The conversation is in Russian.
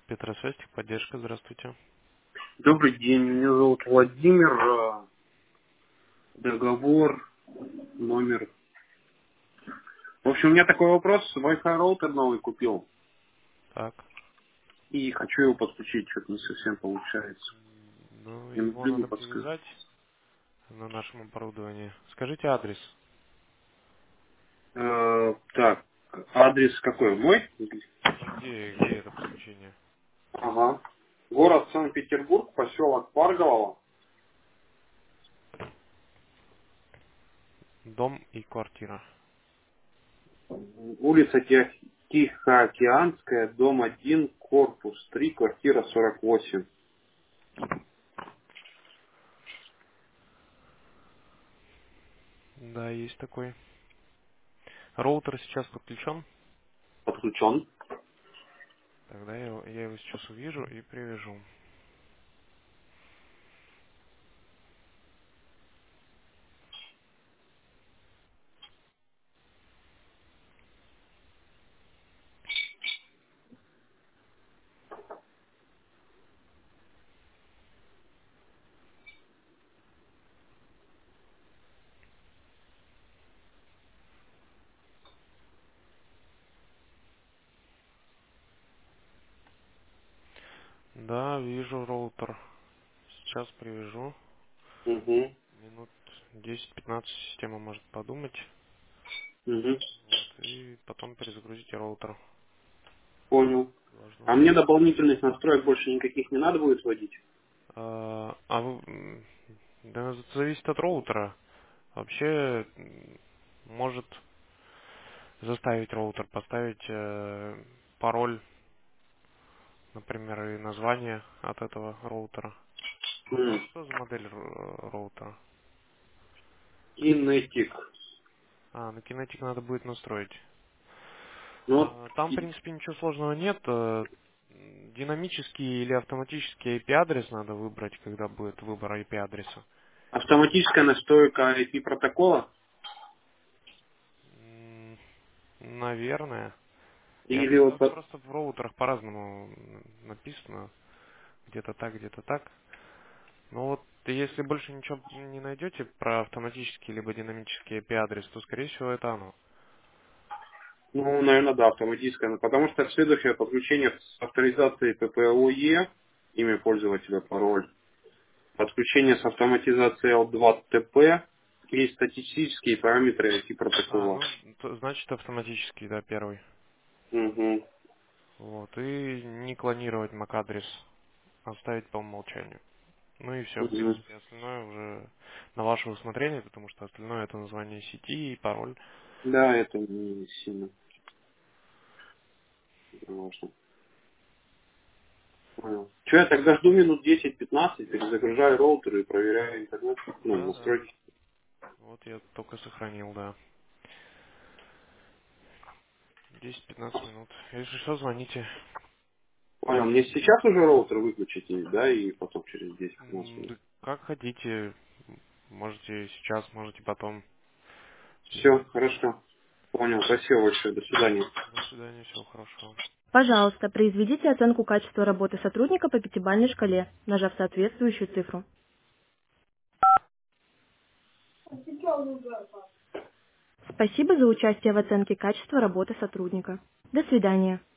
Петросвязь, поддержка, здравствуйте. Добрый день, меня зовут Владимир. Договор, номер. В общем, у меня такой вопрос. Wi-Fi роутер новый купил Так, и хочу его подключить, что-то не совсем получается. ну Не его могли бы надо подсказать? привязать на нашем оборудовании. Скажите адрес. Так, адрес какой? Мой? Ну где это подключение? Ага. Город Санкт-Петербург, поселок Парголово, Дом и квартира. улица Тихоокеанская, дом 1, корпус 3, квартира 48. Да, есть такой. Роутер сейчас подключен. Подключен. Тогда я его сейчас увижу и привяжу. Да, вижу роутер. Сейчас привяжу. Угу. Минут 10-15 система может подумать. Угу. Вот, и потом перезагрузите роутер. Понял. Должно А мне зайти. дополнительных настроек больше никаких не надо будет вводить? Да, это зависит от роутера. Вообще может заставить роутер поставить пароль, например, и название от этого роутера. У вас М, что за модель роутера? Кинетик. На Kinetic надо будет настроить. Ну вот, Там, в принципе, ничего сложного нет. Динамический или автоматический IP-адрес надо выбрать, когда будет выбор IP-адреса. автоматическая настройка IP протокола Наверное. или вот Это просто в роутерах по-разному написано. Где-то так, где-то так. Ну вот, если больше ничего не найдете про автоматический либо динамический IP-адрес, то, скорее всего, это оно. ну, наверное, да, автоматическая. Но потому что следующее подключение с авторизацией PPOE, имя пользователя, пароль, подключение с автоматизацией L2TP и статистические параметры IP протокола. Значит, автоматический, да, первый. Угу. Вот, и не клонировать MAC-адрес, оставить по умолчанию. Ну и все, в Угу. принципе, остальное уже на ваше усмотрение, потому что остальное это название сети и пароль. Да, это не сильно важно. Понял. Че, я тогда жду минут 10-15, перезагружаю роутер и проверяю интернет, ну, Да, да. настройки. Вот я только сохранил, да. 10-15 минут. Если что, звоните. Понял, мне сейчас уже роутер выключить, да, и потом через 10-15 минут. Да как хотите. Можете сейчас, можете потом. Без Все, разницы. хорошо. Понял, спасибо большое, до свидания. До свидания, всего хорошего. Пожалуйста, произведите оценку качества работы сотрудника по пятибалльной шкале, нажав соответствующую цифру. Спасибо за участие в оценке качества работы сотрудника. До свидания.